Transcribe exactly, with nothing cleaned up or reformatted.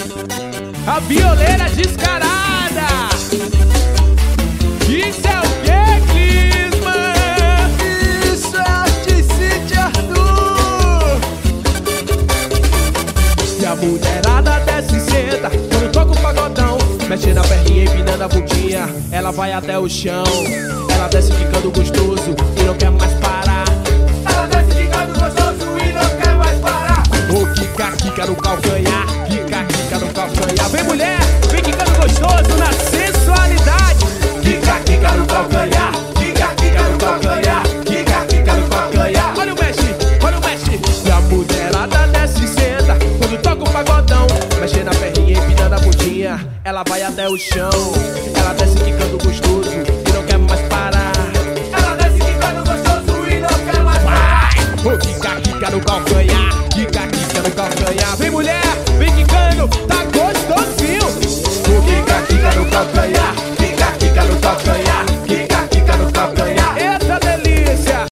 A violeira descarada. Isso é o que, Clisman? Isso é Articide Arthur. E a mulherada desce e senta quando toca o pagodão, mexe na perninha empinando a bundinha, ela vai até o chão. Ela desce ficando gostoso e não quer mais parar. Ela desce ficando gostoso e não quer mais parar. Ô, quica, quica no calcanhar, quica, quica no calcanhar. Vem mulher, vem quicando gostoso na sensualidade. Quica, quica no calcanhar, quica, quica no calcanhar, quica, quica no calcanhar. Olha o mexe, olha o mexe. E a mulherada desce e senta quando toca o pagodão, mexe na perninha empinando a bundinha, ela vai até o chão. Ela desce ficando gostoso e não quer mais parar. Ela desce ficando gostoso e não quer mais parar. Ô, quica, quica no calcanhar, quica, quica no calcanhar. Vem mulher, vem quica